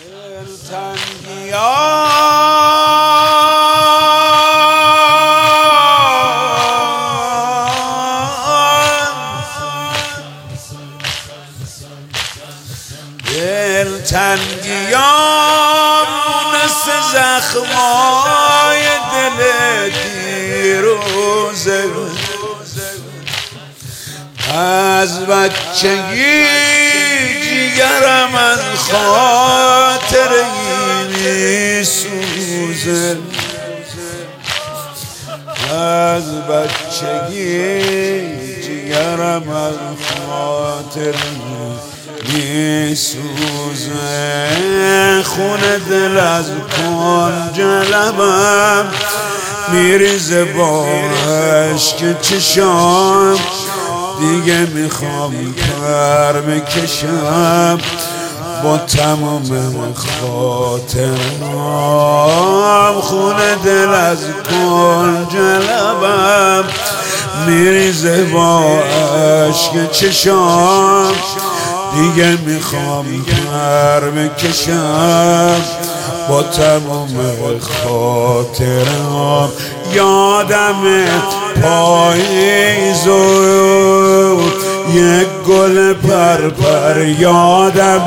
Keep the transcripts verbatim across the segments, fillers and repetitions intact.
دلتنگیان مثل زخمای دل دیروزه، از بچگی جیگرم از خاطر این سوزه، از بچگی جیگرم از خاطر می سوزه، خون دل از کنج لبم میریزه با عشق چشام، دیگه میخوام پر بکشم با تمام خاطرام، خون دل از کنج لبم میریزه با عشق چشام، دیگه میخوام پر بکشم با تمام خاطرام. یادم پاییز و یک گل پرپر، یادم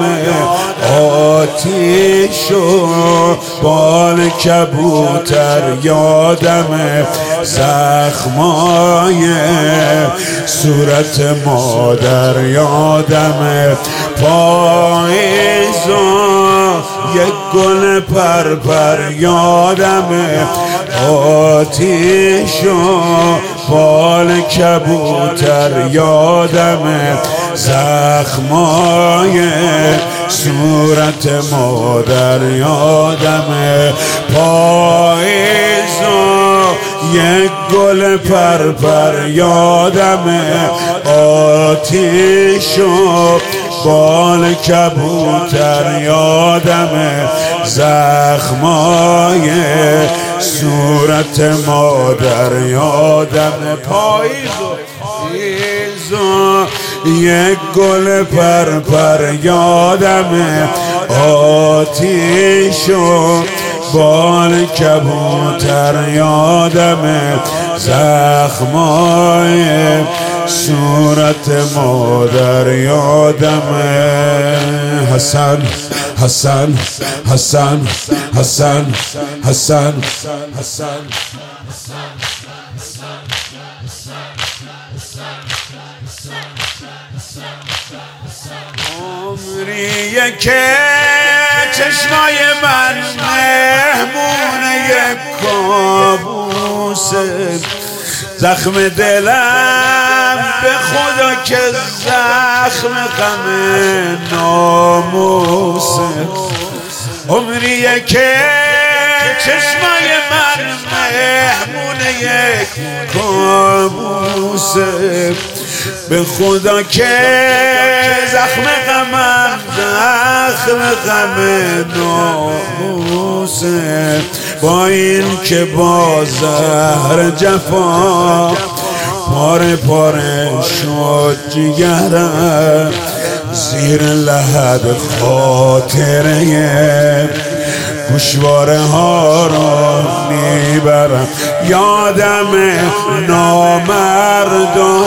آتیش و بال کبوتر، یادم زخمای صورت مادر، یادم پاییز و یک گل پرپر، یادم آتیش و بال کبوتر، یادم زخمای صورت مادر، یادم پاییز و یک گل پرپر، یادم آتیش و بال کبوتر، یادم زخمای صورت مادر، یادم پاییز و یک گل پرپر، یادم آتیش و بال کبوتر، یادم زخمای صورت مادر، یادم حسن حسن حسن حسن حسن حسن عمریه که چشمای من مهمون یک کابوسه، زخم دلم به خدا که زخم غم ناموسه، عمریه که چشمای من مهمون یک کابوسه، به خدا که زخم غمم زخم غم ناموسه، با این که با زهر جفا پاره پاره شد جگرم، زیر لحد خاطره گوشواره ها را میبرم، یادم نامردا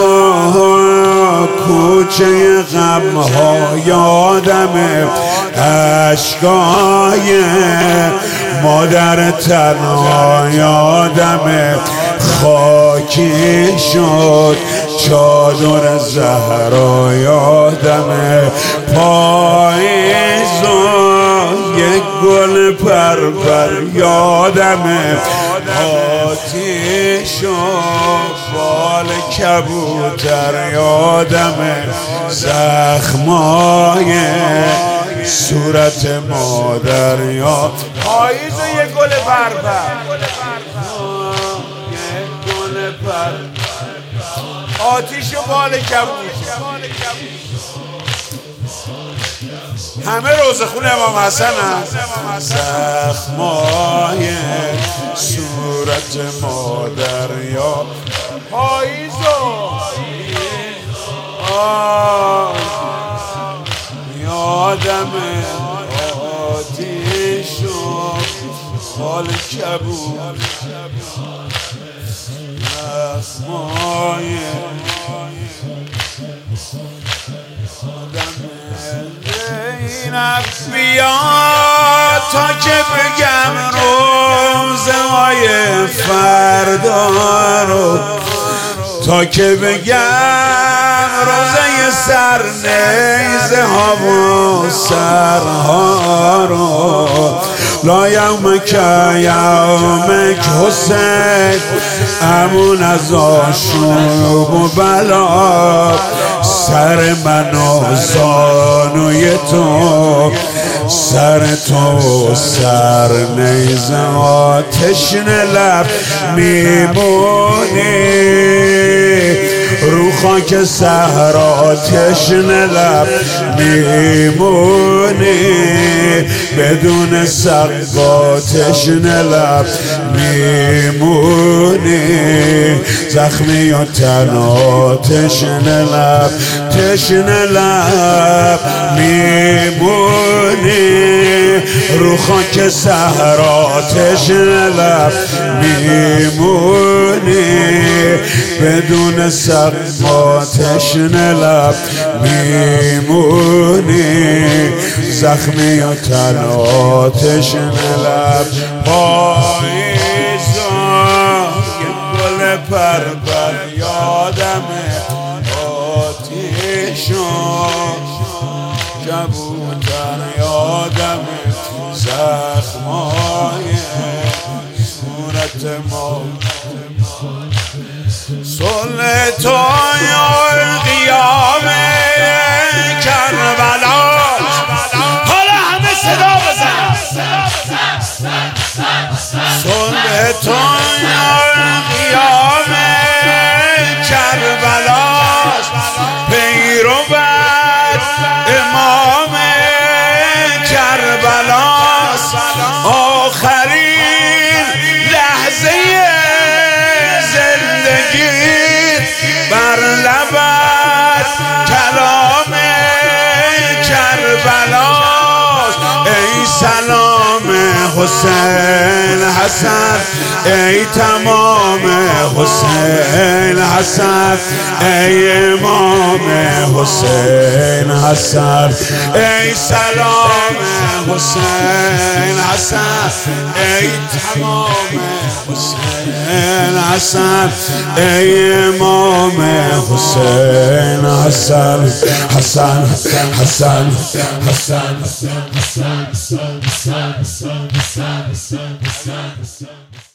کوچه غم ها، یادم اشکای مادر تنها، یادم خاکی شد چادر زهرا، یادم پاییز و یک گل پرپر، یادم آتیش و بال کبوتر، یادم زخمای صورت مادر، یا پاییز و یک گل پرپر، یک گل پرپر، آتیش و بال کبوتر، همه روزخون امام حسن هست. زخمای صورت مادر، یا پاییز و یادم آتیش و حال کبود زخمای زینب بیا تا که بگم روزهای فردا رو، تا که بگم روزه سر نیزه ها و سرها رو. لا یومک یومک حسین امون از آشوب و بلا، سر من و زانوی تو، سر تو سر نیزه آتشنه لب میمونی، رو خاک صحرا تشنه لب میمونی، بدون سقا تشنه لب میمونی، زخمی و تنها تشنه لب تشنه لب میمونی، رو خاک صحرا تشنه لب میمونی، بدون سقا تشنه لب میمونی، زخمی و تنها تشنه لب. پاییزا گل پربر یادمه، آتیش و کبوتر یادمه، زخمای صورت ما سلطان قیام کربلا. حالا همه صدا بزن سلطان قیام کربلا، پیرو بر امام کربلا، آخرین لحظه زندگی بر لبت کلام کربلاست. ای سلام حسین حسن، ای تمام حسین حسن، ای امام حسین حسن، ای سلام حسین حسن، ای تمام حسین حسن، ای امام حسین حسن. حسن حسن حسن حسن حسن حسن حسن حسن حسن حسن